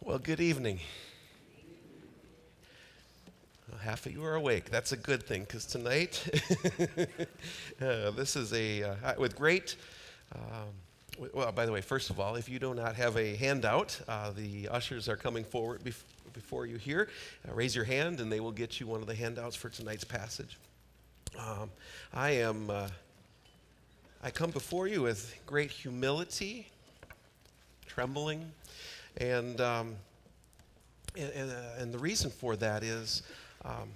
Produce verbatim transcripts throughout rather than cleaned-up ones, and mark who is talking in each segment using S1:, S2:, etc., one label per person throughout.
S1: Well, good evening. Well, half of you are awake. That's a good thing, because tonight, uh, this is a, uh, with great, um, well, by the way, first of all, if you do not have a handout, uh, the ushers are coming forward bef- before you here. Uh, raise your hand, and they will get you one of the handouts for tonight's passage. Um, I am, uh, I come before you with great humility, trembling, and um, and, and, uh, and the reason for that is, um,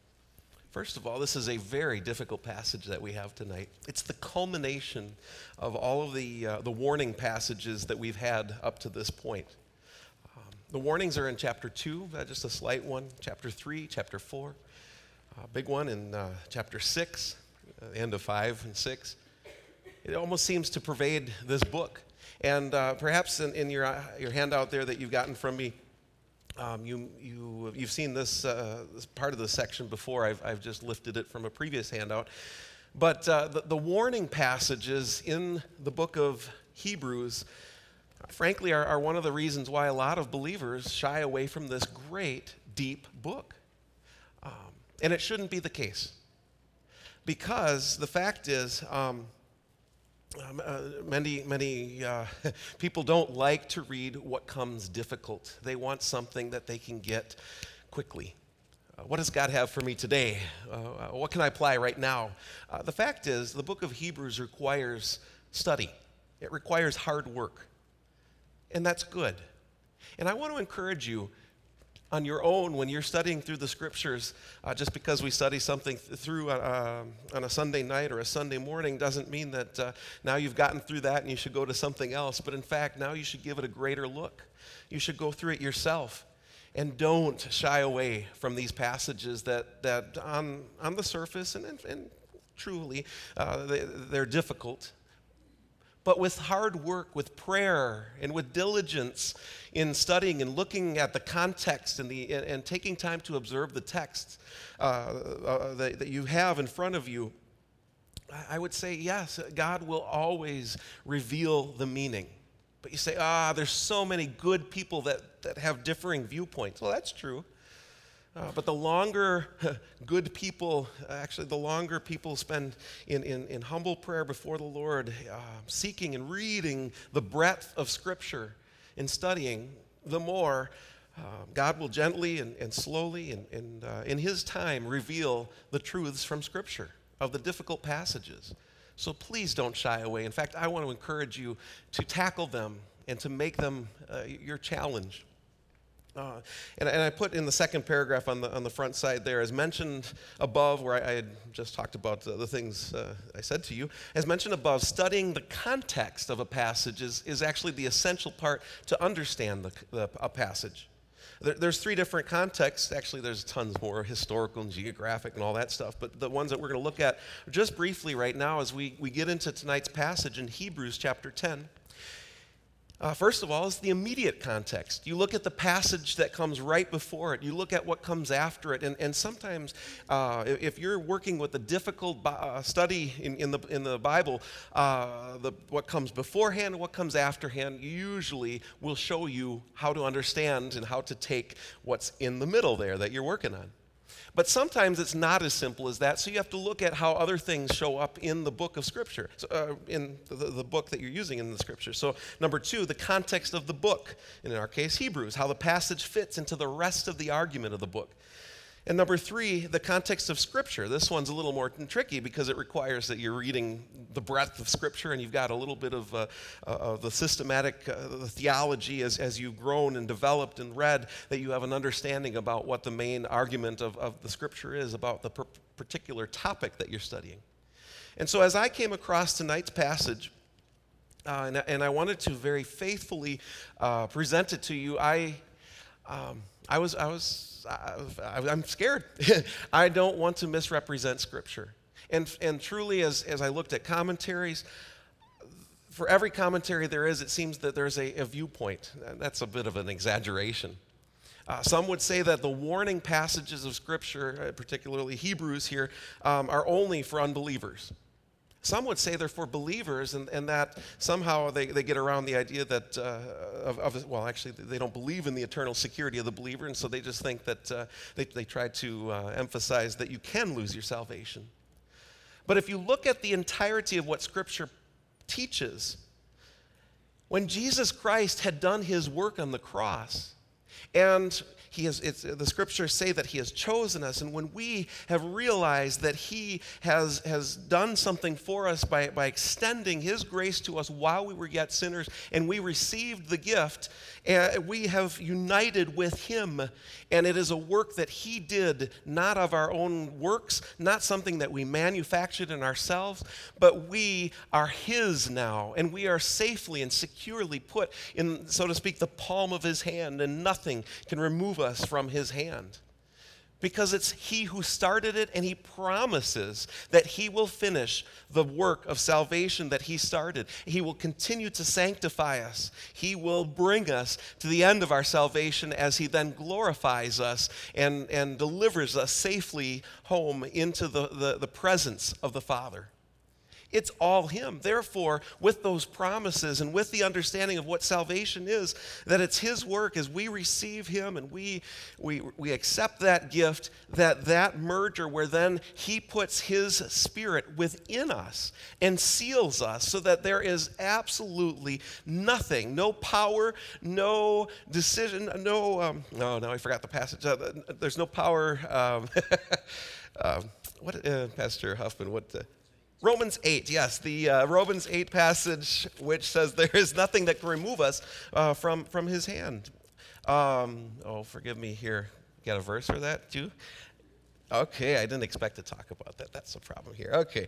S1: first of all, this is a very difficult passage that we have tonight. It's the culmination of all of the uh, the warning passages that we've had up to this point. Um, the warnings are in chapter two, uh, just a slight one, chapter three, chapter four, a big one in uh, chapter six, uh, the end of five and six. It almost seems to pervade this book. And uh, perhaps in, in your uh, your handout there that you've gotten from me, um, you you you've seen this, uh, this part of the section before. I've I've just lifted it from a previous handout, but uh, the, the warning passages in the book of Hebrews, frankly, are, are one of the reasons why a lot of believers shy away from this great deep book, um, and it shouldn't be the case, because the fact is. Um, Um, uh, many many uh, people don't like to read what comes difficult. They want something that they can get quickly. Uh, what does God have for me today? Uh, what can I apply right now? Uh, the fact is, the book of Hebrews requires study. It requires hard work. And that's good. And I want to encourage you, on your own, when you're studying through the scriptures, uh, just because we study something th- through uh, on a Sunday night or a Sunday morning doesn't mean that uh, now you've gotten through that and you should go to something else. But in fact, now you should give it a greater look. You should go through it yourself. And don't shy away from these passages that, that on, on the surface, and, and, and truly, uh, they, they're difficult. But with hard work, with prayer, and with diligence in studying and looking at the context and, the, and, and taking time to observe the texts uh, uh, that, that you have in front of you, I would say, yes, God will always reveal the meaning. But you say, ah, there's so many good people that, that have differing viewpoints. Well, that's true. Uh, but the longer good people, actually the longer people spend in, in, in humble prayer before the Lord, uh, seeking and reading the breadth of Scripture and studying, the more uh, God will gently and, and slowly and, and uh, in His time reveal the truths from Scripture of the difficult passages. So please don't shy away. In fact, I want to encourage you to tackle them and to make them uh, your challenge. Uh, and, and I put in the second paragraph on the on the front side there, as mentioned above, where I, I had just talked about uh, the things uh, I said to you, as mentioned above, studying the context of a passage is, is actually the essential part to understand the, the, a passage. There, there's three different contexts. Actually, there's tons more, historical and geographic and all that stuff, but the ones that we're going to look at just briefly right now as we, we get into tonight's passage in Hebrews chapter ten. Uh, first of all, is the immediate context. You look at the passage that comes right before it. You look at what comes after it. And, and sometimes, uh, if you're working with a difficult uh, study in, in, the, in the Bible, uh, the, what comes beforehand and what comes afterhand usually will show you how to understand and how to take what's in the middle there that you're working on. But sometimes it's not as simple as that, so you have to look at how other things show up in the book of Scripture, so, uh, in the, the book that you're using in the Scripture. So number two, the context of the book, and in our case, Hebrews, how the passage fits into the rest of the argument of the book. And number three, the context of Scripture. This one's a little more tricky because it requires that you're reading the breadth of Scripture and you've got a little bit of, uh, uh, of the systematic uh, the theology as, as you've grown and developed and read, that you have an understanding about what the main argument of, of the Scripture is about the per- particular topic that you're studying. And so as I came across tonight's passage, uh, and, and I wanted to very faithfully uh, present it to you, I, um, I was, I was, I, I'm scared. I don't want to misrepresent Scripture. And and truly, as, as I looked at commentaries, for every commentary there is, it seems that there's a, a viewpoint. That's a bit of an exaggeration. Uh, some would say that the warning passages of Scripture, particularly Hebrews here, um, are only for unbelievers. Some would say they're for believers, and, and that somehow they, they get around the idea that, uh, of, of, well, actually, they don't believe in the eternal security of the believer, and so they just think that uh, they, they try to uh, emphasize that you can lose your salvation. But if you look at the entirety of what Scripture teaches, when Jesus Christ had done his work on the cross, and He has, it's, the scriptures say that he has chosen us, and when we have realized that he has, has done something for us by, by extending his grace to us while we were yet sinners, and we received the gift, and we have united with him, and it is a work that he did, not of our own works, not something that we manufactured in ourselves, but we are his now, and we are safely and securely put in, so to speak, the palm of his hand, and nothing can remove us from his hand, because it's he who started it, and he promises that he will finish the work of salvation that he started. He will continue to sanctify us. He will bring us to the end of our salvation as he then glorifies us and, and delivers us safely home into the, the, the presence of the Father. It's all him. Therefore, with those promises and with the understanding of what salvation is, that it's his work as we receive him and we we we accept that gift, that that merger where then he puts his spirit within us and seals us so that there is absolutely nothing, no power, no decision, no, um, no, no, I forgot the passage. Uh, there's no power. Um, uh, what, uh, Pastor Huffman, what the... Romans eight, yes, the uh, Romans eight passage, which says there is nothing that can remove us uh, from, from his hand. Um, oh, forgive me here. Got a verse for that too? Okay, I didn't expect to talk about that. That's the problem here. Okay.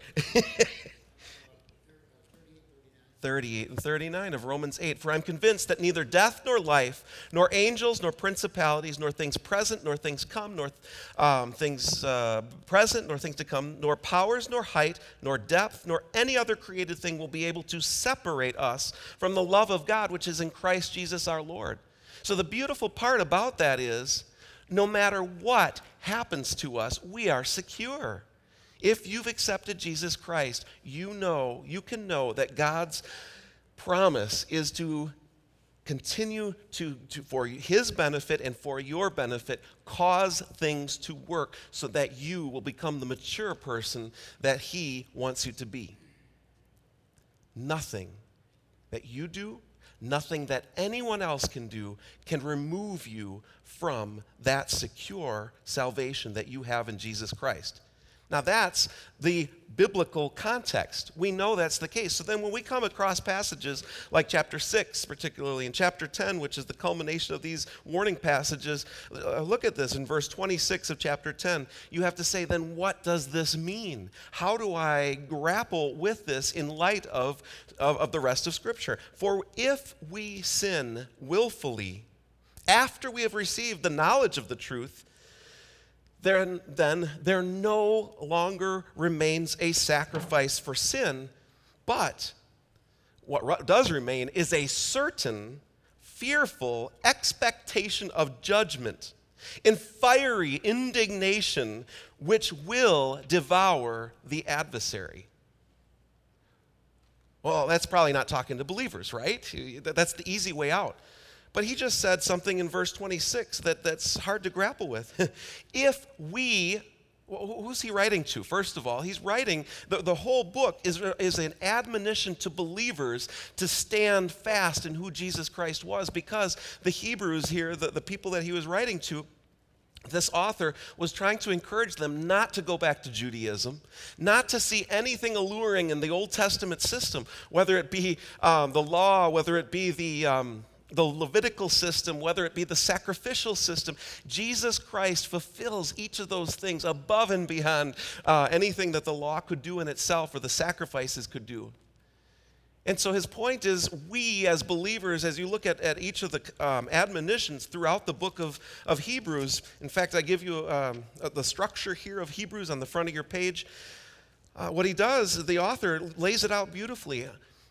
S1: thirty-eight and thirty-nine of Romans eight. For I'm convinced that neither death nor life, nor angels, nor principalities, nor things present, nor things come, nor um, things uh, present, nor things to come, nor powers, nor height, nor depth, nor any other created thing will be able to separate us from the love of God, which is in Christ Jesus our Lord. So the beautiful part about that is, no matter what happens to us, we are secure. If you've accepted Jesus Christ, you know, you can know that God's promise is to continue to, to, for his benefit and for your benefit, cause things to work so that you will become the mature person that he wants you to be. Nothing that you do, nothing that anyone else can do can remove you from that secure salvation that you have in Jesus Christ. Now that's the biblical context. We know that's the case. So then when we come across passages like chapter six, particularly, and chapter ten, which is the culmination of these warning passages, uh, look at this in verse twenty-six of chapter ten. You have to say, then what does this mean? How do I grapple with this in light of, of, of the rest of Scripture? For if we sin willfully after we have received the knowledge of the truth, Then, then there no longer remains a sacrifice for sin, but what does remain is a certain, fearful expectation of judgment and fiery indignation which will devour the adversary. Well, that's probably not talking to believers, right? That's the easy way out. But he just said something in verse twenty-six that, that's hard to grapple with. If we, who's he writing to? First of all, he's writing, the, the whole book is, is an admonition to believers to stand fast in who Jesus Christ was, because the Hebrews here, the, the people that he was writing to, this author was trying to encourage them not to go back to Judaism, not to see anything alluring in the Old Testament system, whether it be um, the law, whether it be the... Um, the Levitical system, whether it be the sacrificial system. Jesus Christ fulfills each of those things above and beyond uh, anything that the law could do in itself or the sacrifices could do. And so his point is, we as believers, as you look at, at each of the um, admonitions throughout the book of, of Hebrews, in fact, I give you um, the structure here of Hebrews on the front of your page. Uh, what he does, the author lays it out beautifully.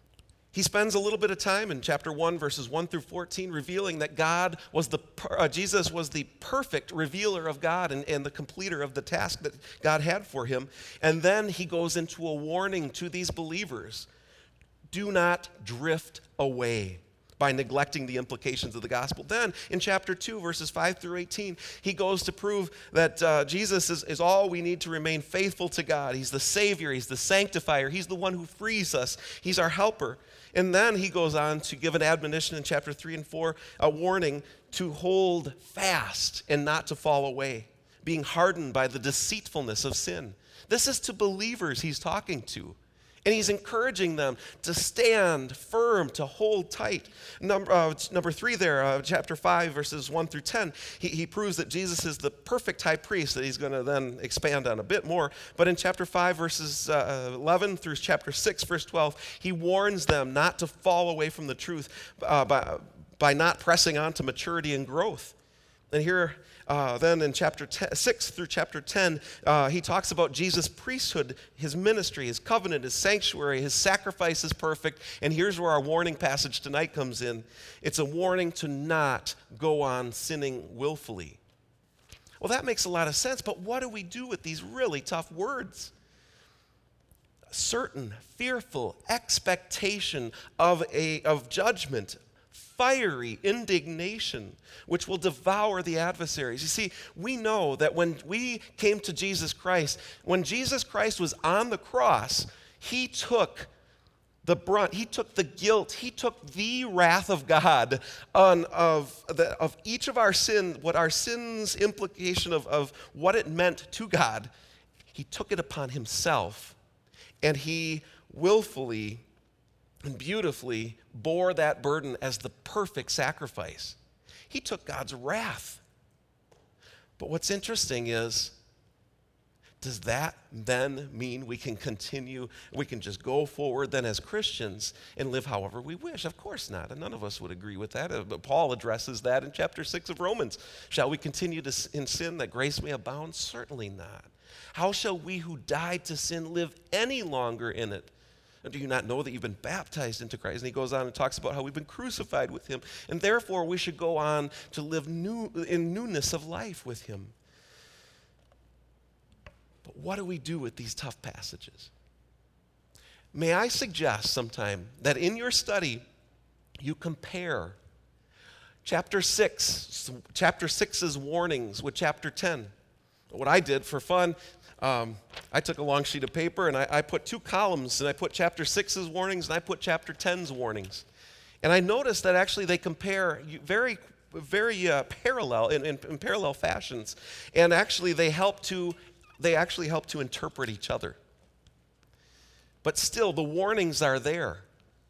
S1: He spends a little bit of time in chapter one, verses one through fourteen, revealing that God was the, uh, Jesus was the perfect revealer of God and, and the completer of the task that God had for him. And then he goes into a warning to these believers. Do not drift away by neglecting the implications of the gospel. Then in chapter two, verses five through eighteen, he goes to prove that uh, Jesus is, is all we need to remain faithful to God. He's the Savior. He's the sanctifier. He's the one who frees us. He's our helper. And then he goes on to give an admonition in chapter three and four, a warning to hold fast and not to fall away, being hardened by the deceitfulness of sin. This is to believers he's talking to. And he's encouraging them to stand firm, to hold tight. Number, uh, number three there, uh, chapter five, verses one through ten, he, he proves that Jesus is the perfect high priest that he's going to then expand on a bit more. But in chapter five, verses uh, eleven through chapter six, verse twelve, he warns them not to fall away from the truth uh, by, by not pressing on to maturity and growth. And here, uh, then in chapter ten, six through chapter ten, uh, he talks about Jesus' priesthood, his ministry, his covenant, his sanctuary, his sacrifice is perfect. And here's where our warning passage tonight comes in. It's a warning to not go on sinning willfully. Well, that makes a lot of sense, but what do we do with these really tough words? Certain, fearful expectation of, a, of judgment, fiery indignation, which will devour the adversaries. You see, we know that when we came to Jesus Christ, when Jesus Christ was on the cross, he took the brunt, he took the guilt, he took the wrath of God on of, the, of each of our sin, what our sin's implication of, of what it meant to God. He took it upon himself, and he willfully and beautifully bore that burden as the perfect sacrifice. He took God's wrath. But what's interesting is, does that then mean we can continue, we can just go forward then as Christians and live however we wish? Of course not, and none of us would agree with that. But Paul addresses that in chapter six of Romans. Shall we continue to in sin that grace may abound? Certainly not. How shall we who died to sin live any longer in it? Do you not know that you've been baptized into Christ? And he goes on and talks about how we've been crucified with him. And therefore, we should go on to live new, in newness of life with him. But what do we do with these tough passages? May I suggest sometime that in your study, you compare chapter six, chapter six's warnings with chapter ten. What I did for fun, Um, I took a long sheet of paper and I, I put two columns, and I put chapter six's warnings and I put chapter ten's warnings. And I noticed that actually they compare very, very uh, parallel, in, in, in parallel fashions. And actually they help to, they actually help to interpret each other. But still, the warnings are there.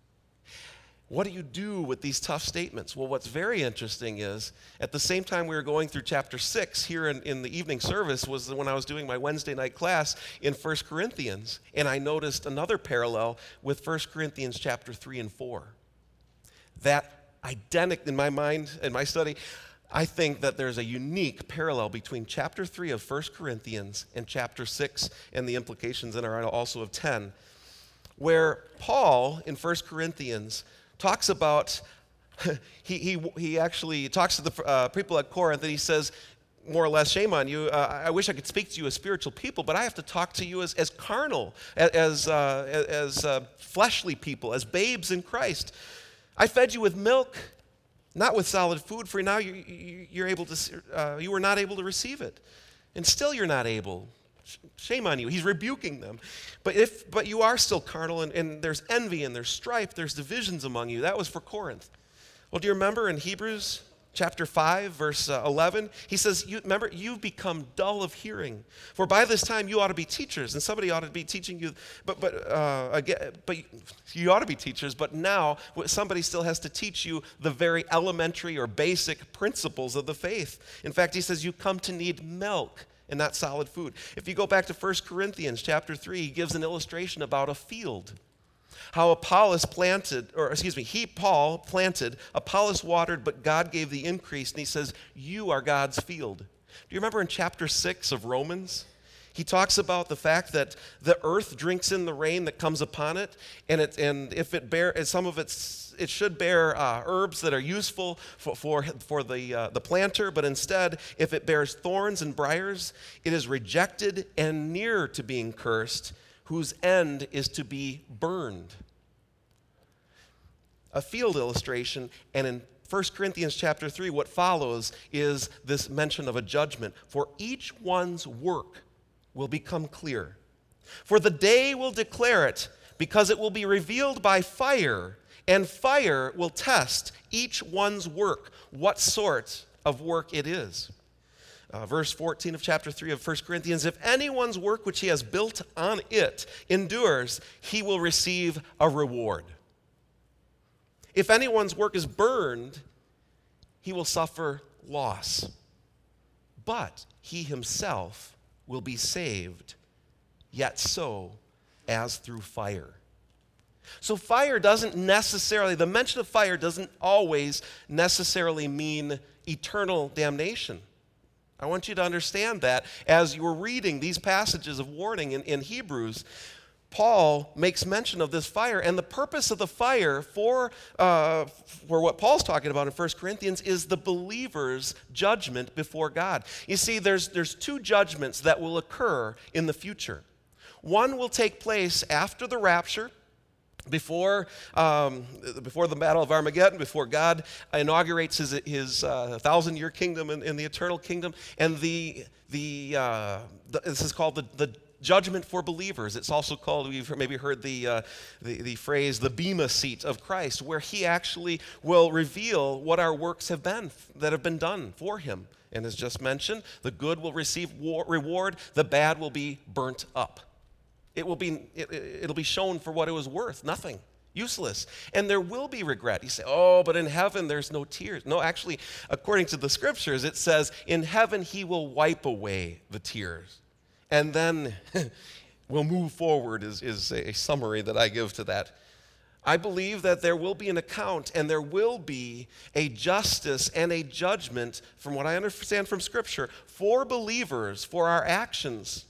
S1: What do you do with these tough statements? Well, what's very interesting is, at the same time we were going through chapter six here in, in the evening service was when I was doing my Wednesday night class in First Corinthians, and I noticed another parallel with First Corinthians chapter three and four. That identical, in my mind, in my study, I think that there's a unique parallel between chapter three of First Corinthians and chapter six and the implications in our also of ten, where Paul in First Corinthians talks about, he, he, he actually talks to the uh, people at Corinth, and he says, more or less, shame on you. Uh, I wish I could speak to you as spiritual people, but I have to talk to you as, as carnal, as, uh, as uh, fleshly people, as babes in Christ. I fed you with milk, not with solid food, for now you, you, you're able to, uh, you were not able to receive it. And still you're not able. Shame on you. He's rebuking them. But if but you are still carnal, and, and there's envy and there's strife, there's divisions among you. That was for Corinth. Well, do you remember in Hebrews chapter five, verse uh, eleven? He says, you, remember, you've become dull of hearing. For by this time you ought to be teachers, and somebody ought to be teaching you. But but uh, again, but you ought to be teachers. But now somebody still has to teach you the very elementary or basic principles of the faith. In fact, he says you come to need milk and not solid food. If you go back to First Corinthians chapter three, he gives an illustration about a field. How Apollos planted, or excuse me, he, Paul, planted, Apollos watered, but God gave the increase. And he says, you are God's field. Do you remember in chapter six of Romans? He talks about the fact that the earth drinks in the rain that comes upon it, and it and if it bear, and some of it's it should bear uh, herbs that are useful for for, for the uh, the planter, but instead, if it bears thorns and briars, it is rejected and near to being cursed, whose end is to be burned. A field illustration, and in First Corinthians chapter three, what follows is this mention of a judgment. For each one's work will become clear. For the day will declare it, because it will be revealed by fire, and fire will test each one's work, what sort of work it is. Uh, verse fourteen of chapter three of First Corinthians, if anyone's work which he has built on it endures, he will receive a reward. If anyone's work is burned, he will suffer loss. But he himself will be saved, yet so as through fire. So fire doesn't necessarily, the mention of fire doesn't always necessarily mean eternal damnation. I want you to understand that as you're reading these passages of warning in, in Hebrews, Paul makes mention of this fire, and the purpose of the fire for, uh, for what Paul's talking about in First Corinthians is the believer's judgment before God. You see, there's, there's two judgments that will occur in the future. One will take place after the rapture, before, um, before the Battle of Armageddon, before God inaugurates his, his uh, thousand-year kingdom in, in the eternal kingdom, and the, the, uh, the this is called the, the judgment for believers. It's also called, we've maybe heard the, uh, the, the phrase, the Bema seat of Christ, where he actually will reveal what our works have been, that have been done for him. And as just mentioned, the good will receive war, reward, the bad will be burnt up. It will be, it, it'll be shown for what it was worth, nothing. Useless. And there will be regret. You say, oh, but in heaven there's no tears. No, actually, according to the scriptures, it says, in heaven he will wipe away the tears. And then we'll move forward is, is a summary that I give to that. I believe that there will be an account and there will be a justice and a judgment, from what I understand from Scripture, for believers, for our actions.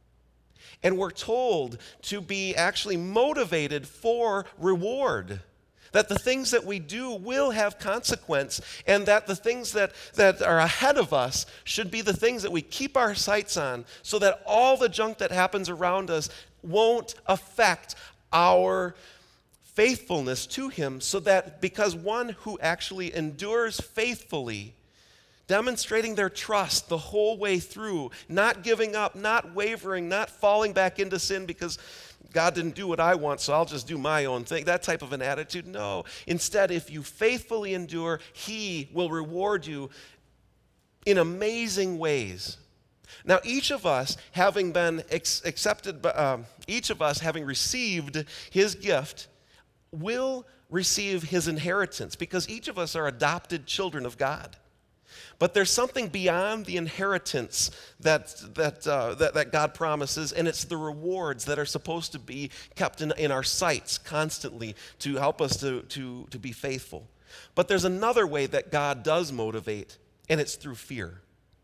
S1: And we're told to be actually motivated for reward. That the things that we do will have consequence, and that the things that, that are ahead of us should be the things that we keep our sights on, so that all the junk that happens around us won't affect our faithfulness to him, so that because one who actually endures faithfully, demonstrating their trust the whole way through, not giving up, not wavering, not falling back into sin because God didn't do what I want, so I'll just do my own thing. That type of an attitude, no. Instead, if you faithfully endure, he will reward you in amazing ways. Now, each of us having been ex- accepted, um, each of us having received his gift, will receive his inheritance, because each of us are adopted children of God. But there's something beyond the inheritance that, that, uh, that, that God promises, and it's the rewards that are supposed to be kept in, in our sights constantly to help us to, to, to be faithful. But there's another way that God does motivate, and it's through fear.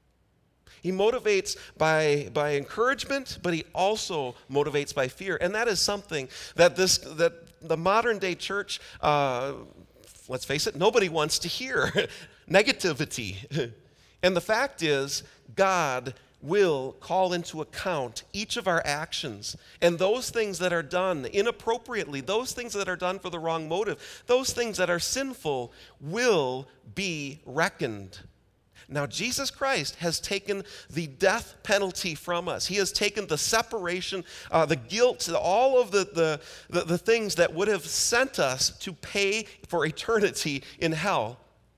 S1: He motivates by, by encouragement, but he also motivates by fear. And that is something that, this, that the modern day church, uh, let's face it, nobody wants to hear. Negativity. And the fact is, God will call into account each of our actions, and those things that are done inappropriately, those things that are done for the wrong motive, those things that are sinful will be reckoned. Now, Jesus Christ has taken the death penalty from us. He has taken the separation, uh, the guilt, all of the, the, the, the things that would have sent us to pay for eternity in hell.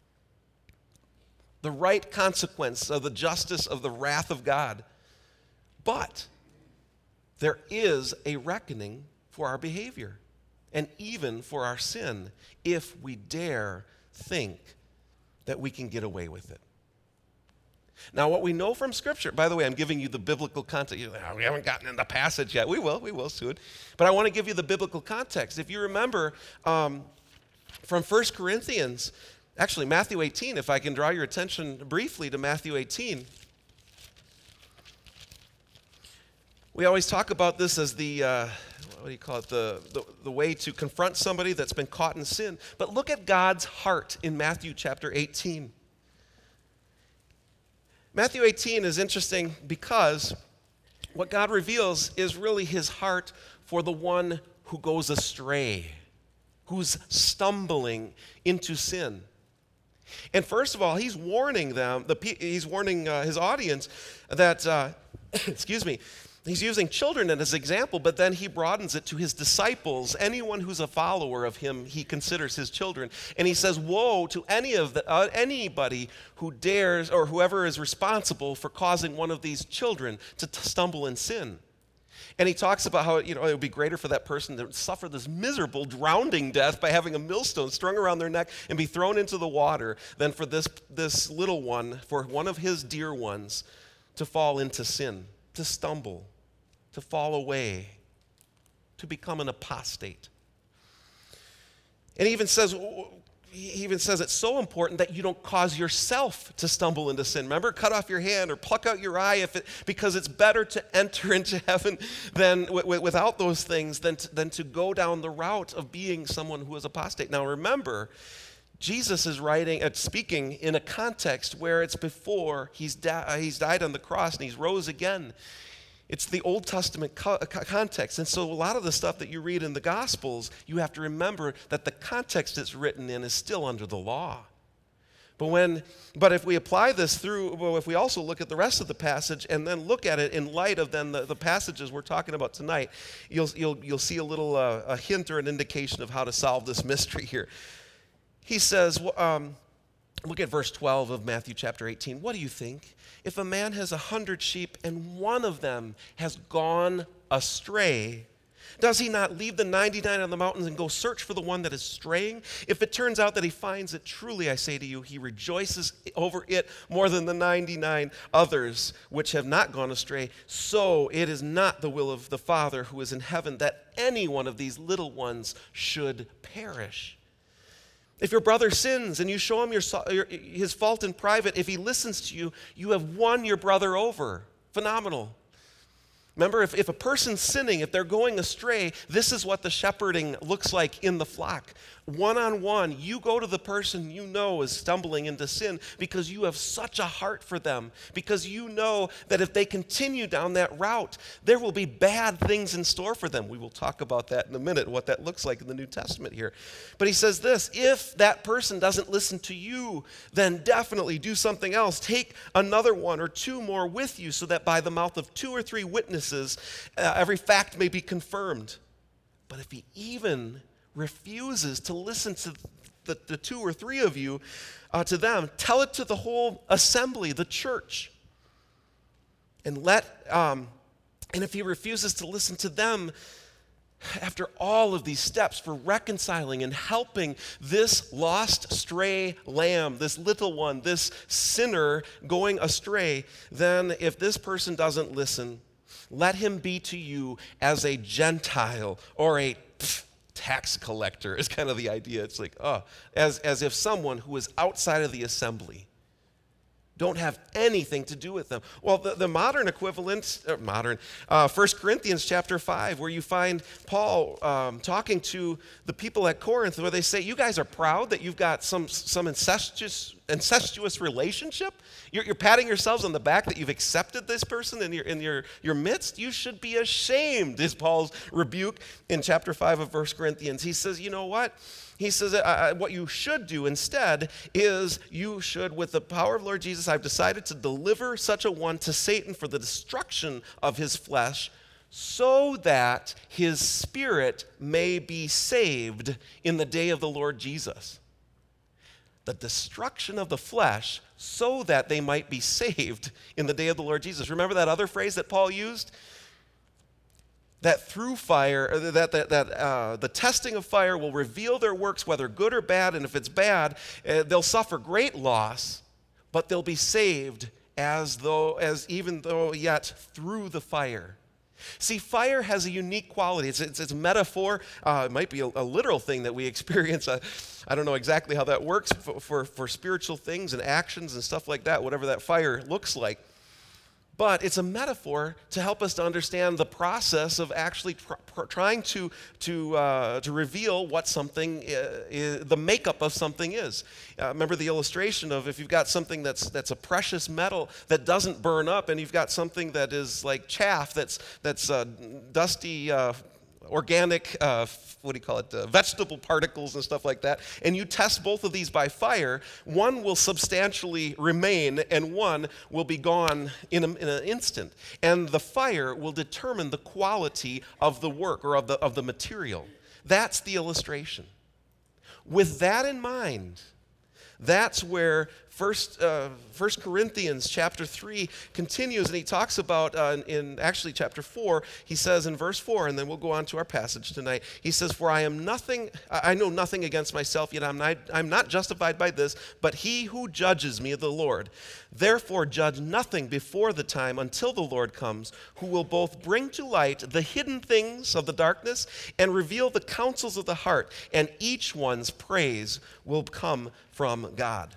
S1: The right consequence of the justice of the wrath of God. But there is a reckoning for our behavior and even for our sin if we dare think that we can get away with it. Now, what we know from Scripture, by the way, I'm giving you the biblical context. You're like, oh, we haven't gotten in the passage yet. We will, we will soon. But I want to give you the biblical context. If you remember um, from First Corinthians, actually, Matthew eighteen, if I can draw your attention briefly to Matthew eighteen. We always talk about this as the, uh, what do you call it, the, the, the way to confront somebody that's been caught in sin. But look at God's heart in Matthew chapter eighteen. Matthew eighteen is interesting because what God reveals is really his heart for the one who goes astray, who's stumbling into sin. And first of all, he's warning them, the, he's warning uh, his audience that, uh, excuse me, he's using children as an example, but then he broadens it to his disciples. Anyone who's a follower of him, he considers his children. And he says, woe to any of the, uh, anybody who dares, or whoever is responsible for causing one of these children to t- stumble in sin. And he talks about how, you know, it would be greater for that person to suffer this miserable drowning death by having a millstone strung around their neck and be thrown into the water than for this, this little one, for one of his dear ones, to fall into sin, to stumble, to fall away, to become an apostate. And he even says, he even says it's so important that you don't cause yourself to stumble into sin. Remember, cut off your hand or pluck out your eye if it, because it's better to enter into heaven than w- without those things than to, than to go down the route of being someone who is apostate. Now remember, Jesus is writing, uh, speaking in a context where it's before he's, di- he's died on the cross and he's rose again. It's the Old Testament co- context. And so a lot of the stuff that you read in the Gospels, you have to remember that the context it's written in is still under the law. But when, but if we apply this through, well, if we also look at the rest of the passage and then look at it in light of then the, the passages we're talking about tonight, you'll, you'll, you'll see a little uh, a hint or an indication of how to solve this mystery here. He says, um, look at verse twelve of Matthew chapter eighteen. What do you think? If a man has a hundred sheep and one of them has gone astray, does he not leave the ninety-nine on the mountains and go search for the one that is straying? If it turns out that he finds it, truly I say to you, he rejoices over it more than the ninety-nine others which have not gone astray. So it is not the will of the Father who is in heaven that any one of these little ones should perish. If your brother sins and you show him your, your, his fault in private, if he listens to you, you have won your brother over. Phenomenal. Remember, if, if a person's sinning, if they're going astray, this is what the shepherding looks like in the flock. One-on-one, you go to the person you know is stumbling into sin because you have such a heart for them, because you know that if they continue down that route, there will be bad things in store for them. We will talk about that in a minute, what that looks like in the New Testament here. But he says this, if that person doesn't listen to you, then definitely do something else. Take another one or two more with you so that by the mouth of two or three witnesses, uh, every fact may be confirmed. But if he even refuses to listen to the, the two or three of you, uh, to them, tell it to the whole assembly, the church. And let, um, and if he refuses to listen to them, after all of these steps for reconciling and helping this lost stray lamb, this little one, this sinner going astray, then if this person doesn't listen, let him be to you as a Gentile or a pff, tax collector is kind of the idea. It's like, oh, as, as if someone who is outside of the assembly. Don't have anything to do with them. Well, the, the modern equivalent, uh, modern, uh, First Corinthians chapter five, where you find Paul um, talking to the people at Corinth, where they say, you guys are proud that you've got some, some incestuous, incestuous relationship? You're, you're patting yourselves on the back that you've accepted this person in your, in your, your midst? You should be ashamed, is Paul's rebuke in chapter five of First Corinthians. He says, you know what? He says uh, what you should do instead is you should, with the power of Lord Jesus, I've decided to deliver such a one to Satan for the destruction of his flesh so that his spirit may be saved in the day of the Lord Jesus. The destruction of the flesh so that they might be saved in the day of the Lord Jesus. Remember that other phrase that Paul used? That through fire, that, that, that uh, the testing of fire will reveal their works, whether good or bad, and if it's bad, uh, they'll suffer great loss, but they'll be saved as though, as even though yet through the fire. See, fire has a unique quality. It's, it's, it's a metaphor. Uh, it might be a, a literal thing that we experience. Uh, I don't know exactly how that works for, for, for spiritual things and actions and stuff like that, whatever that fire looks like. But it's a metaphor to help us to understand the process of actually tr- pr- trying to, to, uh, to reveal what something, uh, is, the makeup of something is. Uh, remember the illustration of if you've got something that's, that's a precious metal that doesn't burn up, and you've got something that is like chaff that's, that's uh, dusty, uh, organic, uh, what do you call it, uh, vegetable particles and stuff like that, and you test both of these by fire, one will substantially remain and one will be gone in, a, in an instant. And the fire will determine the quality of the work or of the, of the material. That's the illustration. With that in mind, that's where First, uh, First Corinthians chapter three continues, and he talks about, uh, in, in actually chapter four, he says in verse four, and then we'll go on to our passage tonight, he says, for I am nothing, I know nothing against myself, yet I'm not, I'm not justified by this, but he who judges me, the Lord. Therefore judge nothing before the time until the Lord comes, who will both bring to light the hidden things of the darkness and reveal the counsels of the heart, and each one's praise will come from God.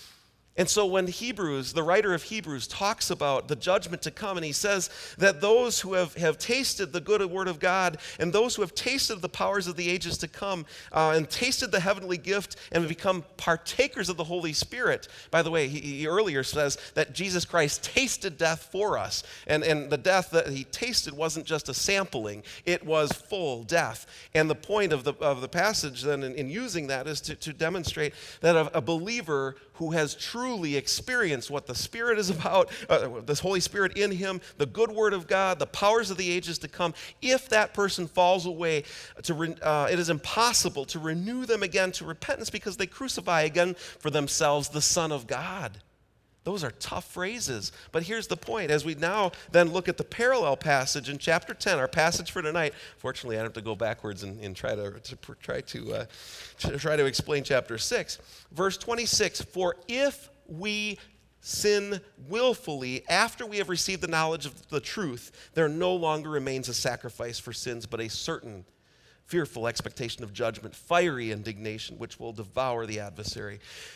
S1: And so when Hebrews, the writer of Hebrews, talks about the judgment to come, and he says that those who have, have tasted the good word of God and those who have tasted the powers of the ages to come uh, and tasted the heavenly gift and have become partakers of the Holy Spirit. By the way, he, he earlier says that Jesus Christ tasted death for us. And, and the death that he tasted wasn't just a sampling, it was full death. And the point of the, of the passage then in, in using that is to, to demonstrate that a, a believer who has truly experienced what the Spirit is about, uh, this Holy Spirit in him, the good Word of God, the powers of the ages to come, if that person falls away, to re- uh, it is impossible to renew them again to repentance because they crucify again for themselves the Son of God. Those are tough phrases. But here's the point. As we now then look at the parallel passage in chapter ten, our passage for tonight. Fortunately, I don't have to go backwards and, and try to, to try to, uh, to try to explain chapter six. Verse twenty-six, for if we sin willfully after we have received the knowledge of the truth, there no longer remains a sacrifice for sins, but a certain fearful expectation of judgment, fiery indignation, which will devour the adversary.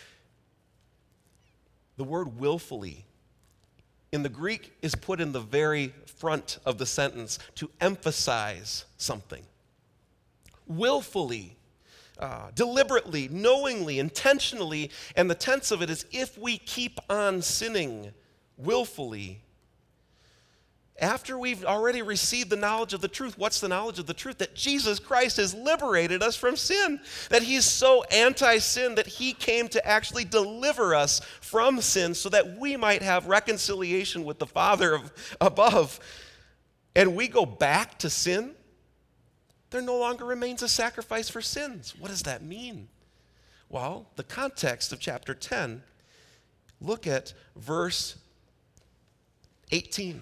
S1: The word willfully in the Greek is put in the very front of the sentence to emphasize something. Willfully, uh, deliberately, knowingly, intentionally, and the tense of it is if we keep on sinning willfully. After we've already received the knowledge of the truth, what's the knowledge of the truth? That Jesus Christ has liberated us from sin. That he's so anti-sin that he came to actually deliver us from sin so that we might have reconciliation with the Father of, above. And we go back to sin, there no longer remains a sacrifice for sins. What does that mean? Well, the context of chapter ten, look at verse eighteen.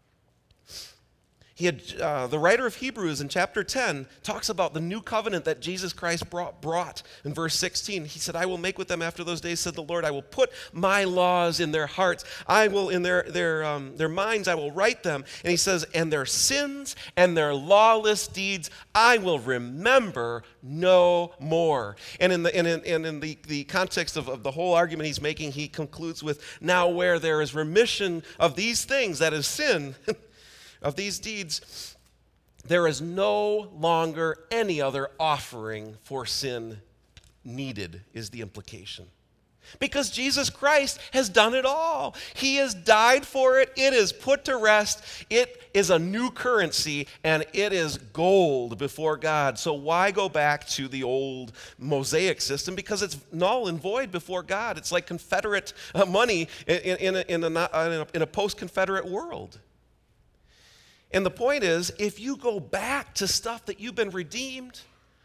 S1: He had, uh, the writer of Hebrews in chapter ten talks about the new covenant that Jesus Christ brought, brought. In verse sixteen, he said, I will make with them after those days, said the Lord, I will put my laws in their hearts. I will, in their, their, um, their minds, I will write them. And he says, and their sins and their lawless deeds, I will remember no more. And in the, and in, and in the, the context of, of the whole argument he's making, he concludes with, now where there is remission of these things, that is sin, of these deeds, there is no longer any other offering for sin needed, is the implication. Because Jesus Christ has done it all. He has died for it. It is put to rest. It is a new currency, and it is gold before God. So why go back to the old Mosaic system? Because it's null and void before God. It's like Confederate money in, in, a, in, a, in a post-Confederate world. And the point is, if you go back to stuff that you've been redeemed,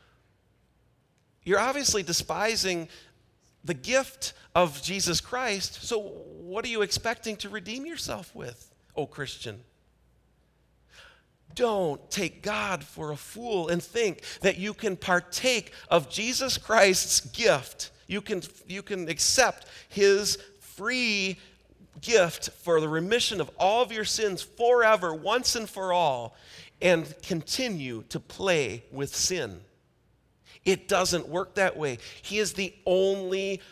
S1: you're obviously despising the gift of Jesus Christ. So what are you expecting to redeem yourself with, oh Christian? Don't take God for a fool and think that you can partake of Jesus Christ's gift. You can, you can accept his free gift for the remission of all of your sins forever, once and for all, and continue to play with sin. It doesn't work that way. He is the only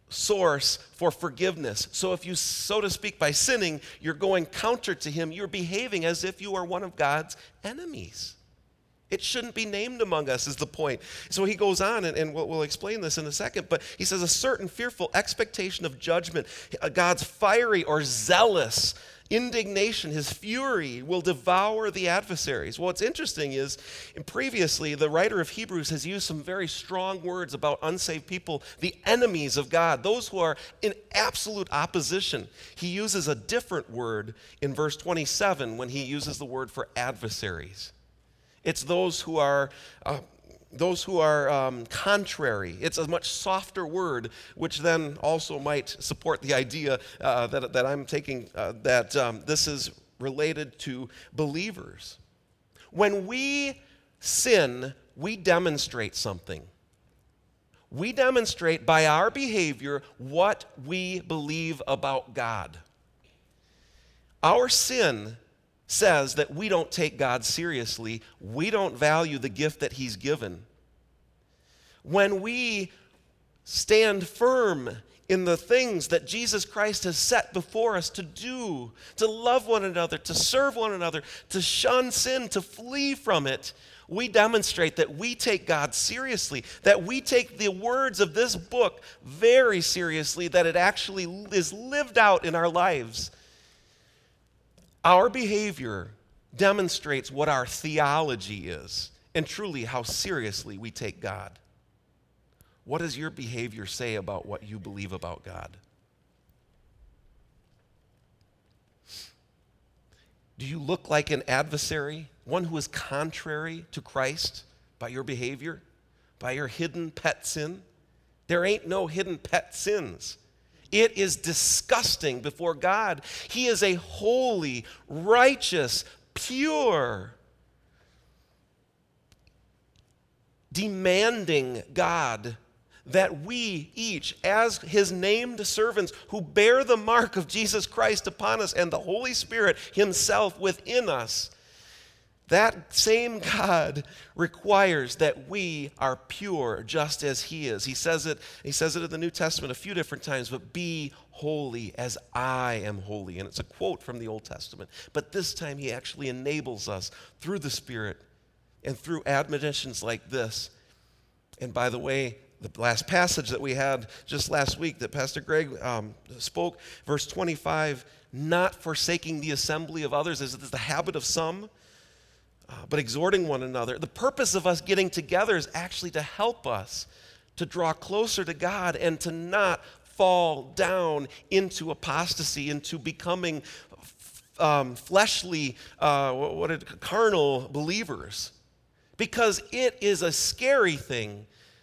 S1: source for forgiveness. So if you, so to speak, by sinning, you're going counter to him, you're behaving as if you are one of God's enemies. It shouldn't be named among us, is the point. So he goes on, and, and we'll, we'll explain this in a second, but he says, a certain fearful expectation of judgment, God's fiery or zealous indignation, his fury will devour the adversaries. Well, what's interesting is, and previously, the writer of Hebrews has used some very strong words about unsaved people, the enemies of God, those who are in absolute opposition. He uses a different word in verse twenty-seven when he uses the word for adversaries. It's those who are uh, those who are um, contrary. It's a much softer word, which then also might support the idea uh, that, that I'm taking, uh, that um, this is related to believers. When we sin, we demonstrate something. We demonstrate by our behavior what we believe about God. Our sin says that we don't take God seriously. We don't value the gift that he's given. When we stand firm in the things that Jesus Christ has set before us to do, to love one another, to serve one another, to shun sin, to flee from it, we demonstrate that we take God seriously, that we take the words of this book very seriously, that it actually is lived out in our lives. Our behavior demonstrates what our theology is and truly how seriously we take God. What does your behavior say about what you believe about God? Do you look like an adversary, one who is contrary to Christ by your behavior, by your hidden pet sin? There ain't no hidden pet sins. It is disgusting before God. He is a holy, righteous, pure, demanding God that we each, as his named servants who bear the mark of Jesus Christ upon us and the Holy Spirit himself within us, that same God requires that we are pure just as he is. He says it, he says it in the New Testament a few different times, but be holy as I am holy. And it's a quote from the Old Testament. But this time he actually enables us through the Spirit and through admonitions like this. And by the way, the last passage that we had just last week that Pastor Greg um, spoke, verse twenty-five, not forsaking the assembly of others as is the habit of some, uh, but exhorting one another. The purpose of us getting together is actually to help us to draw closer to God and to not fall down into apostasy, into becoming um, fleshly, uh, what are, carnal believers. Because it is a scary thing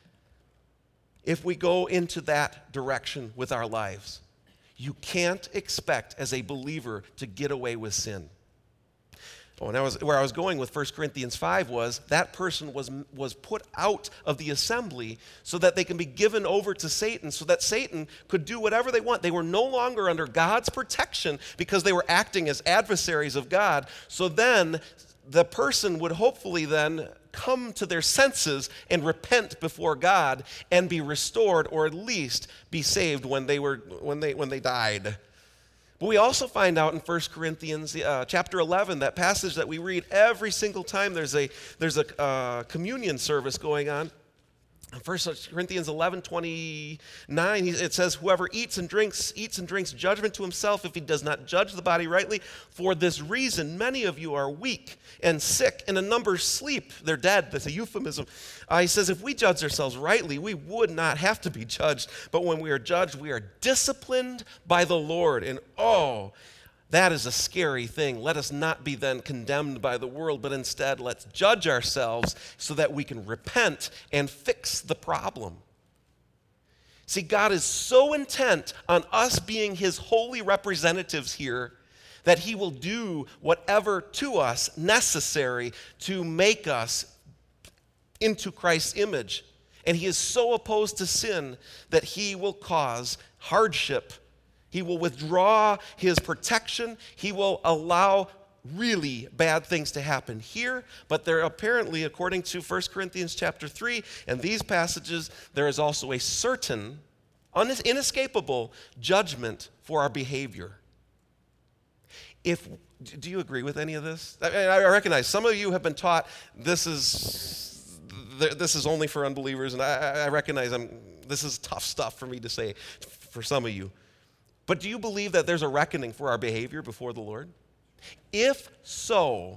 S1: if we go into that direction with our lives. You can't expect as a believer to get away with sin. Oh, and I was, where I was going with First Corinthians five was that person was, was put out of the assembly so that they can be given over to Satan, so that Satan could do whatever they want. They were no longer under God's protection because they were acting as adversaries of God. So then the person would hopefully then come to their senses and repent before God and be restored, or at least be saved when they were when they when they died. But we also find out in First Corinthians uh, chapter eleven, that passage that we read every single time there's a there's a uh, communion service going on. First Corinthians eleven twenty-nine, it says, whoever eats and drinks, eats and drinks judgment to himself if he does not judge the body rightly. For this reason, many of you are weak and sick, and a number sleep. They're dead. That's a euphemism. Uh, he says, if we judge ourselves rightly, we would not have to be judged. But when we are judged, we are disciplined by the Lord. And oh, that is a scary thing. Let us not be then condemned by the world, but instead let's judge ourselves so that we can repent and fix the problem. See, God is so intent on us being his holy representatives here that he will do whatever to us necessary to make us into Christ's image. And he is so opposed to sin that he will cause hardship. He will withdraw his protection. He will allow really bad things to happen here. But there apparently, according to First Corinthians chapter three and these passages, there is also a certain un- inescapable judgment for our behavior. If do you agree with any of this? I, I recognize some of you have been taught this is this is only for unbelievers, and I, I recognize I'm, this is tough stuff for me to say for some of you. But do you believe that there's a reckoning for our behavior before the Lord? If so,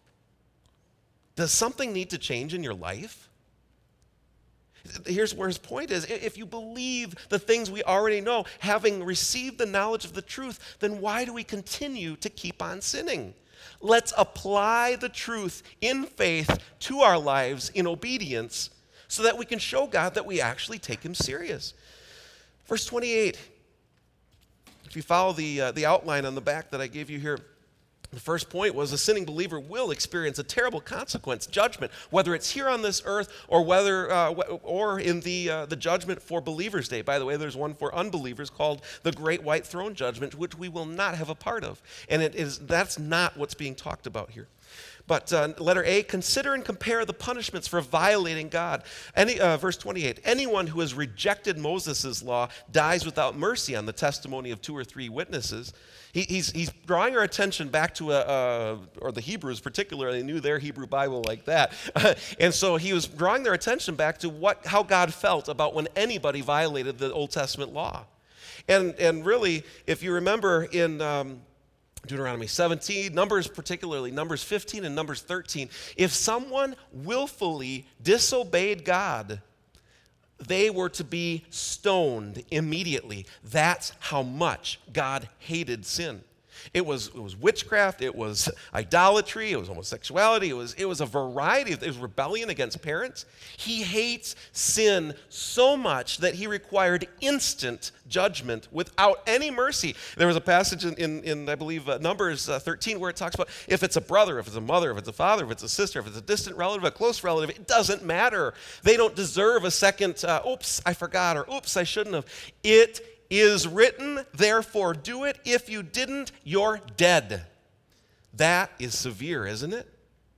S1: does something need to change in your life? Here's where his point is. If you believe the things we already know, having received the knowledge of the truth, then why do we continue to keep on sinning? Let's apply the truth in faith to our lives in obedience so that we can show God that we actually take him serious. Verse twenty-eight, if you follow the, uh, the outline on the back that I gave you here, the first point was a sinning believer will experience a terrible consequence, judgment, whether it's here on this earth or whether uh, or in the uh, the judgment for believers' day. By the way, there's one for unbelievers called the Great White Throne Judgment, which we will not have a part of, and it is that's not what's being talked about here. But uh, letter A, consider and compare the punishments for violating God. Any, uh, verse twenty-eight, anyone who has rejected Moses' law dies without mercy on the testimony of two or three witnesses. He, he's, he's drawing our attention back to, a, uh, or the Hebrews particularly, knew their Hebrew Bible like that. And so he was drawing their attention back to what, how God felt about when anybody violated the Old Testament law. And, and really, if you remember in um, Deuteronomy seventeen, Numbers particularly, Numbers fifteen and Numbers thirteen, if someone willfully disobeyed God, they were to be stoned immediately. That's how much God hated sin. It was, it was witchcraft, it was idolatry, it was homosexuality, it was, it was a variety of, it was rebellion against parents. He hates sin so much that he required instant judgment without any mercy. There was a passage in, in, in I believe, uh, Numbers uh, thirteen where it talks about if it's a brother, if it's a mother, if it's a father, if it's a sister, if it's a distant relative, a close relative, it doesn't matter. They don't deserve a second, uh, oops, I forgot, or oops, I shouldn't have. It is written, therefore do it. If you didn't, you're dead. That is severe, isn't it?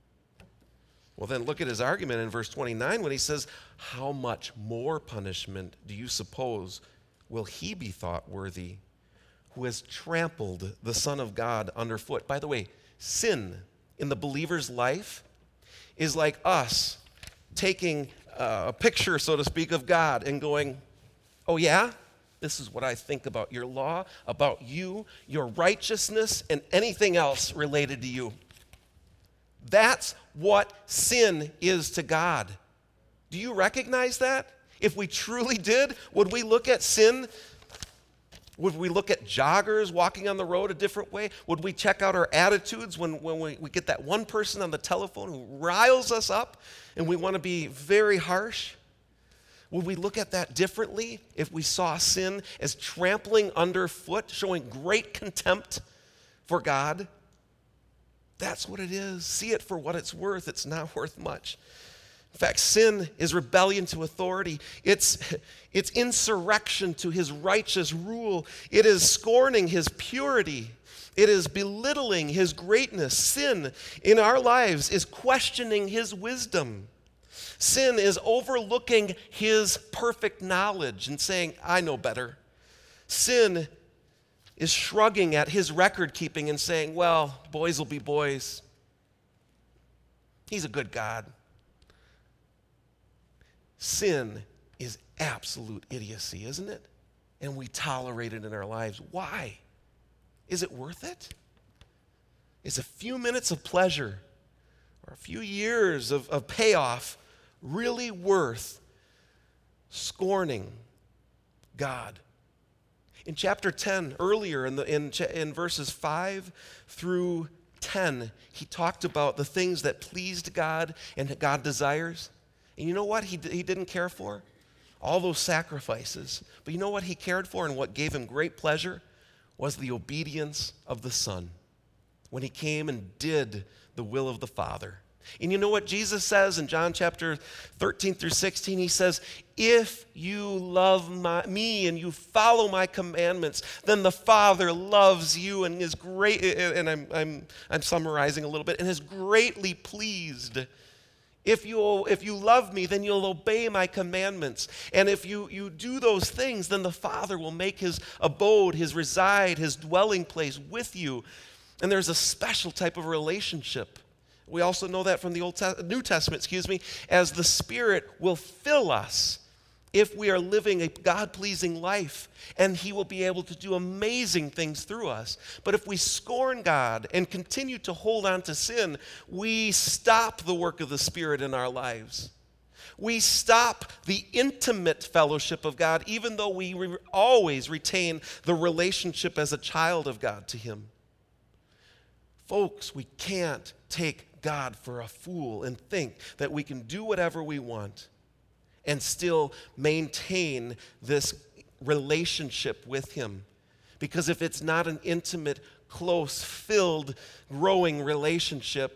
S1: Well, then look at his argument in verse twenty-nine when he says, how much more punishment do you suppose will he be thought worthy who has trampled the Son of God underfoot? By the way, sin in the believer's life is like us taking uh, a picture, so to speak, of God and going, oh yeah? This is what I think about your law, about you, your righteousness, and anything else related to you. That's what sin is to God. Do you recognize that? If we truly did, would we look at sin? Would we look at joggers walking on the road a different way? Would we check out our attitudes when, when we, we get that one person on the telephone who riles us up and we want to be very harsh? Would we look at that differently if we saw sin as trampling underfoot, showing great contempt for God? That's what it is. See it for what it's worth. It's not worth much. In fact, sin is rebellion to authority. It's, it's insurrection to his righteous rule. It is scorning his purity. It is belittling his greatness. Sin in our lives is questioning his wisdom. Sin is overlooking his perfect knowledge and saying, I know better. Sin is shrugging at his record keeping and saying, well, boys will be boys. He's a good God. Sin is absolute idiocy, isn't it? And we tolerate it in our lives. Why? Is it worth it? Is a few minutes of pleasure or a few years of, of payoff really worth scorning God? In chapter ten, earlier in, the, in, in verses five through ten, he talked about the things that pleased God and God desires. And you know what he, he didn't care for? All those sacrifices. But you know what he cared for and what gave him great pleasure? Was the obedience of the Son when he came and did the will of the Father. And you know what Jesus says in John chapter thirteen through sixteen? He says, if you love my, me and you follow my commandments, then the Father loves you and is great, and I'm, I'm, I'm summarizing a little bit, and is greatly pleased If you, if you love me, then you'll obey my commandments. And if you, you do those things, then the Father will make his abode, his reside, his dwelling place with you. And there's a special type of relationship. We also know that from the Old Te- New Testament, excuse me, as the Spirit will fill us if we are living a God-pleasing life, and he will be able to do amazing things through us. But if we scorn God and continue to hold on to sin, we stop the work of the Spirit in our lives. We stop the intimate fellowship of God, even though we re- always retain the relationship as a child of God to him. Folks, we can't take God for a fool and think that we can do whatever we want and still maintain this relationship with him. Because if it's not an intimate, close, filled, growing relationship,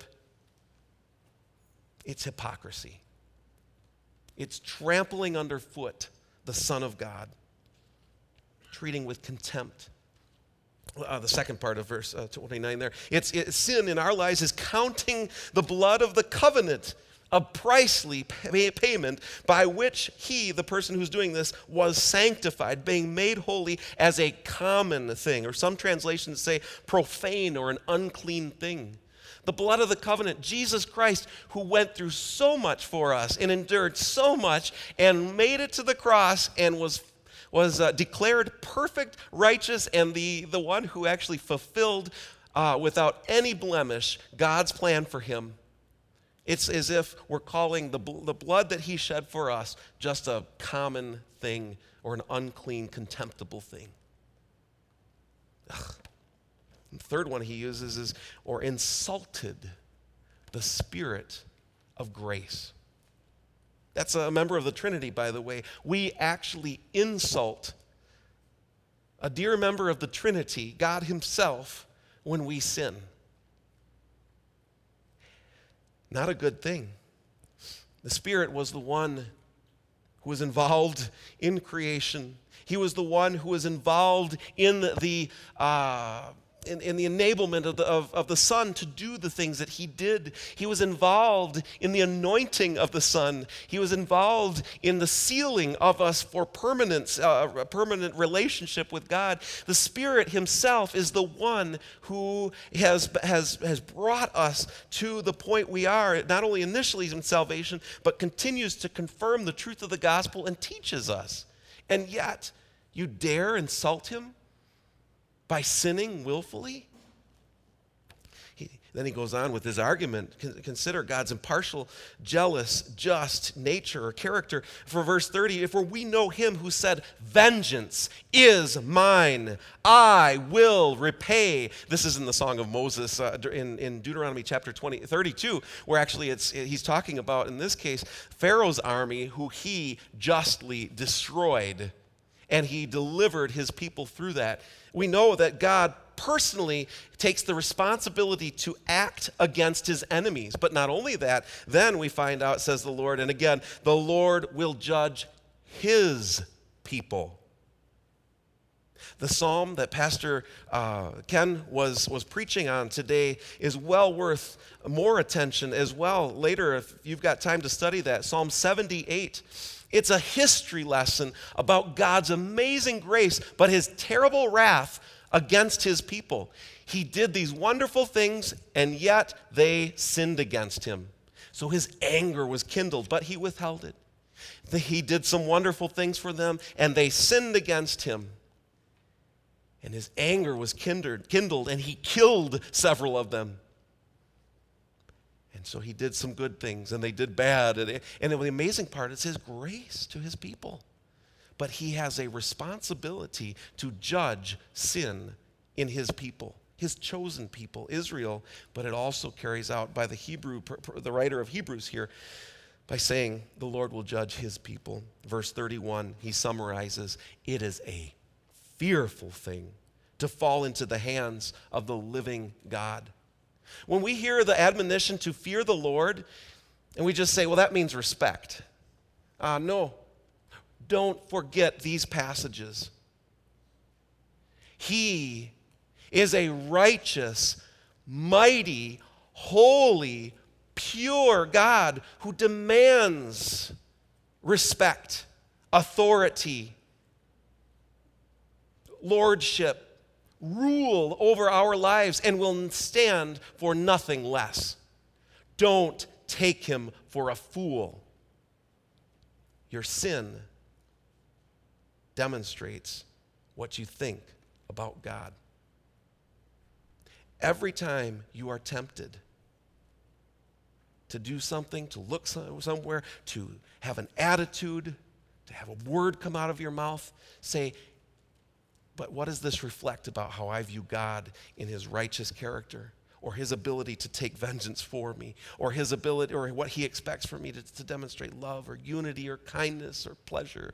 S1: it's hypocrisy. It's trampling underfoot the Son of God, treating with contempt. Uh, the second part of verse uh, twenty-nine there. It's, it's sin in our lives is counting the blood of the covenant, a pricely pay- payment by which he, the person who's doing this, was sanctified, being made holy as a common thing, or some translations say profane or an unclean thing. The blood of the covenant, Jesus Christ, who went through so much for us and endured so much and made it to the cross and was was uh, declared perfect, righteous, and the, the one who actually fulfilled uh, without any blemish God's plan for him. It's as if we're calling the, the blood that he shed for us just a common thing or an unclean, contemptible thing. Ugh. The third one he uses is, or insulted the Spirit of grace. That's a member of the Trinity, by the way. We actually insult a dear member of the Trinity, God himself, when we sin. Not a good thing. The Spirit was the one who was involved in creation. He was the one who was involved in the uh, in, in the enablement of the, of, of the Son to do the things that he did. He was involved in the anointing of the Son. He was involved in the sealing of us for permanence, uh, a permanent relationship with God. The Spirit himself is the one who has, has, has brought us to the point we are, not only initially in salvation, but continues to confirm the truth of the gospel and teaches us. And yet, you dare insult him by sinning willfully? He, then he goes on with his argument. Consider God's impartial, jealous, just nature or character. For verse thirty, if we know him who said, vengeance is mine, I will repay. This is in the Song of Moses uh, in, in Deuteronomy chapter twenty, thirty-two, where actually it's, he's talking about, in this case, Pharaoh's army who he justly destroyed. And he delivered his people through that. We know that God personally takes the responsibility to act against his enemies. But not only that, then we find out, says the Lord, and again, the Lord will judge his people. The psalm that Pastor uh, Ken was, was preaching on today is well worth more attention as well. Later, if you've got time to study that, Psalm seventy-eight. It's a history lesson about God's amazing grace, but his terrible wrath against his people. He did these wonderful things, and yet they sinned against him. So his anger was kindled, but he withheld it. He did some wonderful things for them, and they sinned against him. And his anger was kindled, and he killed several of them. And so he did some good things, and they did bad. And, and the amazing part is his grace to his people. But he has a responsibility to judge sin in his people, his chosen people, Israel. But it also carries out by the Hebrew, the writer of Hebrews here, by saying the Lord will judge his people. Verse thirty-one, he summarizes, it is a fearful thing to fall into the hands of the living God. When we hear the admonition to fear the Lord, and we just say, well, that means respect. Uh, no, don't forget these passages. He is a righteous, mighty, holy, pure God who demands respect, authority, lordship, rule over our lives, and will stand for nothing less. Don't take him for a fool. Your sin demonstrates what you think about God. Every time you are tempted to do something, to look somewhere, to have an attitude, to have a word come out of your mouth, say, but what does this reflect about how I view God in his righteous character, or his ability to take vengeance for me, or his ability, or what he expects from me to, to demonstrate love or unity or kindness or pleasure?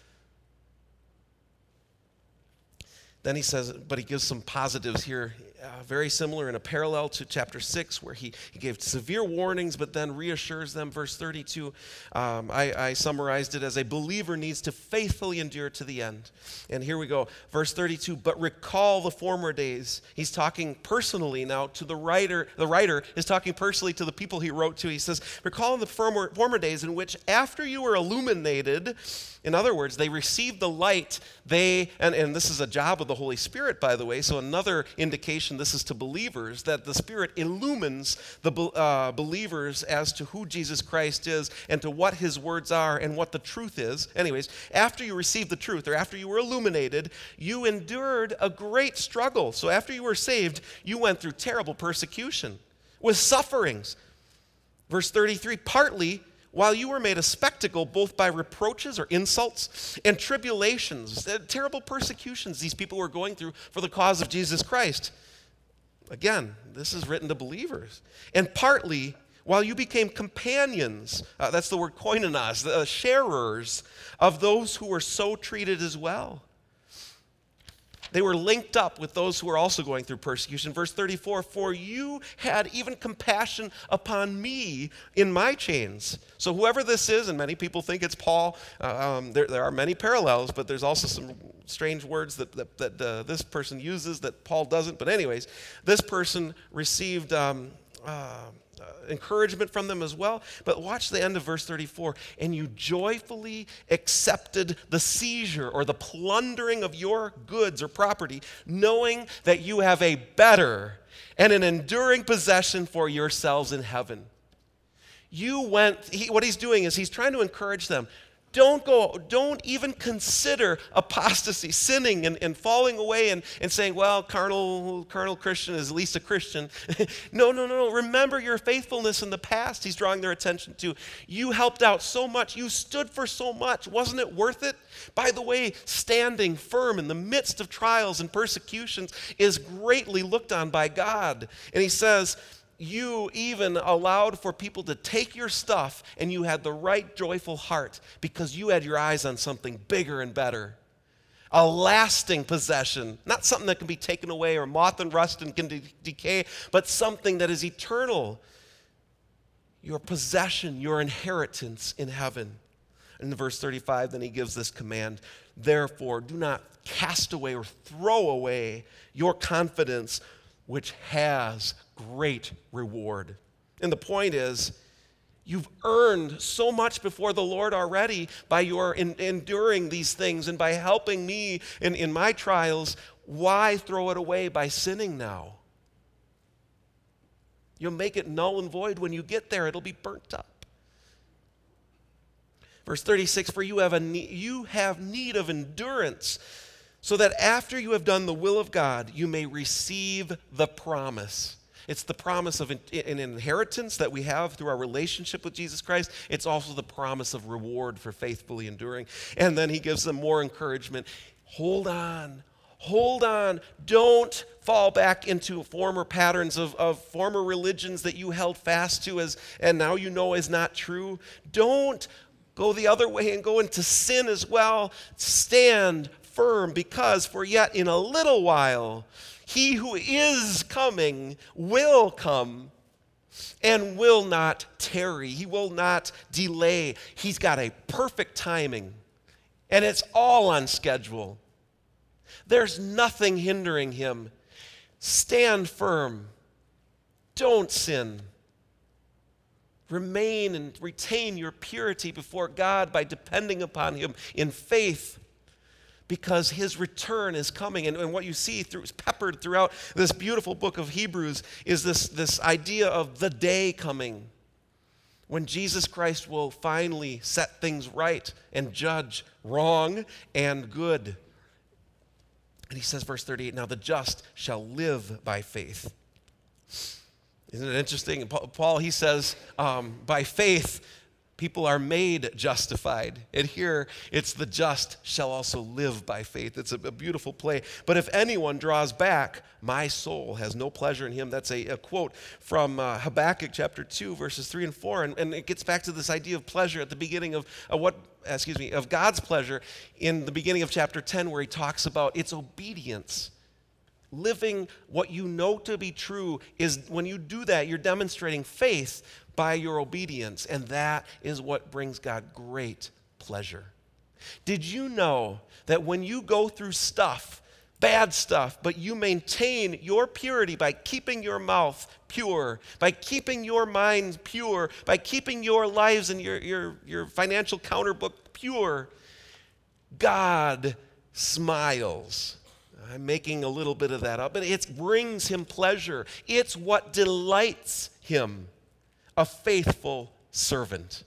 S1: Then he says, but he gives some positives here, uh, very similar in a parallel to chapter six, where he, he gave severe warnings, but then reassures them. Verse thirty-two, um, I, I summarized it as a believer needs to faithfully endure to the end. And here we go, verse thirty-two, but recall the former days. He's talking personally now to the writer. The writer is talking personally to the people he wrote to. He says, recall the former, former days in which after you were illuminated, in other words, they received the light, they, and, and this is a job of the Holy Spirit, by the way, so another indication this is to believers, that the Spirit illumines the uh, believers as to who Jesus Christ is and to what his words are and what the truth is. Anyways, after you received the truth, or after you were illuminated, you endured a great struggle. So after you were saved, you went through terrible persecution with sufferings. Verse thirty-three, partly while you were made a spectacle both by reproaches or insults and tribulations, terrible persecutions these people were going through for the cause of Jesus Christ. Again, this is written to believers. And partly while you became companions, uh, that's the word koinonos, the uh, sharers of those who were so treated as well. They were linked up with those who were also going through persecution. Verse thirty-four, for you had even compassion upon me in my chains. So whoever this is, and many people think it's Paul, uh, um, there, there are many parallels, but there's also some strange words that, that, that uh, this person uses that Paul doesn't. But anyways, this person received um, uh, uh, encouragement from them as well. But watch the end of verse thirty-four. And you joyfully accepted the seizure or the plundering of your goods or property, knowing that you have a better and an enduring possession for yourselves in heaven. You went, he, what he's doing is he's trying to encourage them. Don't go, don't even consider apostasy, sinning and, and falling away and, and saying, well, carnal, carnal Christian is at least a Christian. no, no, no, no. Remember your faithfulness in the past. He's drawing their attention to. You helped out so much. You stood for so much. Wasn't it worth it? By the way, standing firm in the midst of trials and persecutions is greatly looked on by God. And he says, you even allowed for people to take your stuff, and you had the right joyful heart because you had your eyes on something bigger and better. A lasting possession, not something that can be taken away or moth and rust and can de- decay, but something that is eternal. Your possession, your inheritance in heaven. In verse thirty-five, then he gives this command, therefore do not cast away or throw away your confidence, which has great reward. And the point is, you've earned so much before the Lord already by your in, enduring these things and by helping me in, in my trials. Why throw it away by sinning now? You'll make it null and void when you get there. It'll be burnt up. Verse thirty-six, for you have, a ne- you have need of endurance, so that after you have done the will of God, you may receive the promise. It's the promise of an inheritance that we have through our relationship with Jesus Christ. It's also the promise of reward for faithfully enduring. And then he gives them more encouragement. Hold on. Hold on. Don't fall back into former patterns of, of former religions that you held fast to as, and now you know is not true. Don't go the other way and go into sin as well. Stand firm, because for yet in a little while, he who is coming will come and will not tarry. He will not delay. He's got a perfect timing, and it's all on schedule. There's nothing hindering him. Stand firm. Don't sin. Remain and retain your purity before God by depending upon him in faith, because his return is coming. And, and what you see through, peppered throughout this beautiful book of Hebrews is this, this idea of the day coming when Jesus Christ will finally set things right and judge wrong and good. And he says, verse thirty-eight, now the just shall live by faith. Isn't it interesting? Paul, he says, um, by faith, people are made justified. And here, it's the just shall also live by faith. It's a, a beautiful play. But if anyone draws back, my soul has no pleasure in him. That's a, a quote from uh, Habakkuk chapter two, verses three and four. And, and it gets back to this idea of pleasure at the beginning of uh, what, excuse me, of God's pleasure in the beginning of chapter ten, where he talks about its obedience. Living what you know to be true is, when you do that, you're demonstrating faith by your obedience, and that is what brings God great pleasure. Did you know that when you go through stuff, bad stuff, but you maintain your purity by keeping your mouth pure, by keeping your mind pure, by keeping your lives and your, your, your financial counterbook pure, God smiles? I'm making a little bit of that up, but it brings him pleasure. It's what delights him, a faithful servant.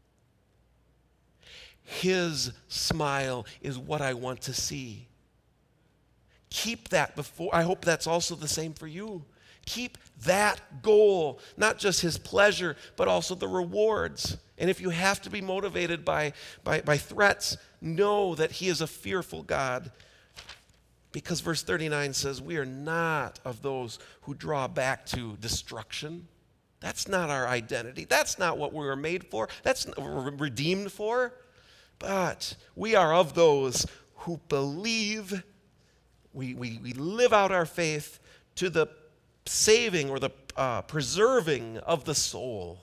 S1: His smile is what I want to see. Keep that before. I hope that's also the same for you. Keep that goal, not just his pleasure, but also the rewards. And if you have to be motivated by, by, by threats, know that he is a fearful God. Because verse thirty-nine says, we are not of those who draw back to destruction. That's not our identity. That's not what we were made for. That's not what we're redeemed for. But we are of those who believe. We, we, we live out our faith to the saving or the uh, preserving of the soul.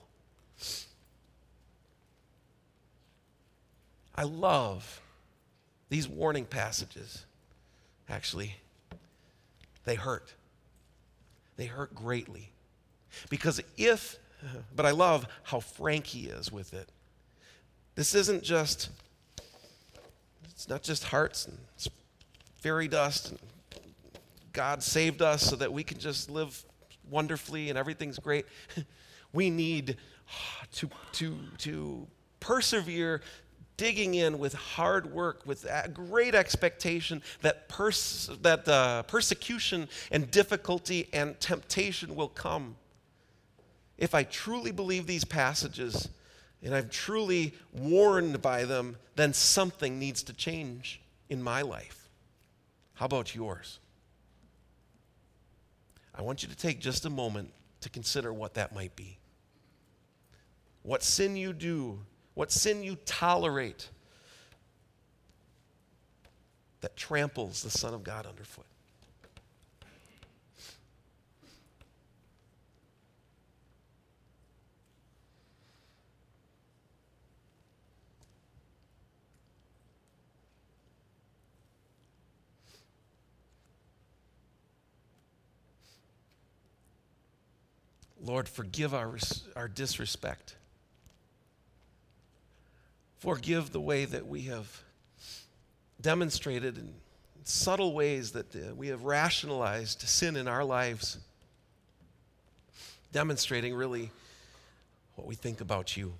S1: I love these warning passages. Actually, they hurt. They hurt greatly. Because if, but I love how frank he is with it. This isn't just, it's not just hearts and fairy dust and God saved us so that we can just live wonderfully and everything's great. We need to, to, to persevere, digging in with hard work, with great expectation that pers- that uh, persecution and difficulty and temptation will come. If I truly believe these passages and I'm truly warned by them, then something needs to change in my life. How about yours? I want you to take just a moment to consider what that might be. What sin you do, what sin you tolerate that tramples the Son of God underfoot. Lord, forgive our, our disrespect. Forgive the way that we have demonstrated in subtle ways that uh, we have rationalized sin in our lives, demonstrating really what we think about you.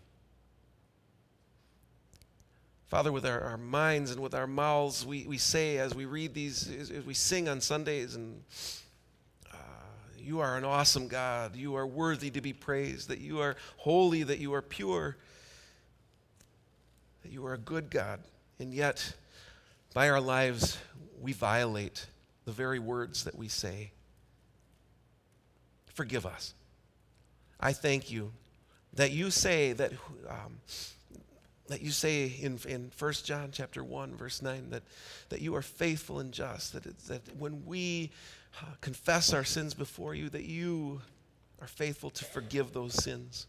S1: Father, with our, our minds and with our mouths, we, we say as we read these, as, as we sing on Sundays, and uh, you are an awesome God. You are worthy to be praised, that you are holy, that you are pure, that you are a good God. And yet, by our lives, we violate the very words that we say. Forgive us. I thank you that you say that um, that you say in, in First John chapter one, verse nine, that, that you are faithful and just, that, it, that when we uh, confess our sins before you, that you are faithful to forgive those sins.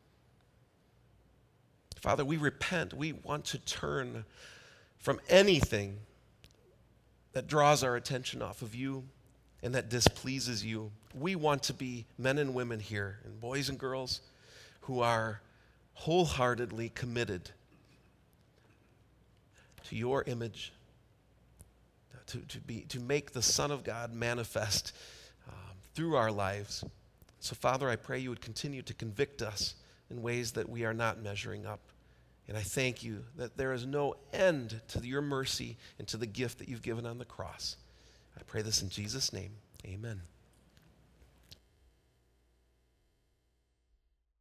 S1: Father, we repent. We want to turn from anything that draws our attention off of you and that displeases you. We want to be men and women here, and boys and girls, who are wholeheartedly committed to your image, to, to, be, to make the Son of God manifest um, through our lives. So, Father, I pray you would continue to convict us in ways that we are not measuring up. And I thank you that there is no end to your mercy and to the gift that you've given on the cross. I pray this in Jesus' name. Amen.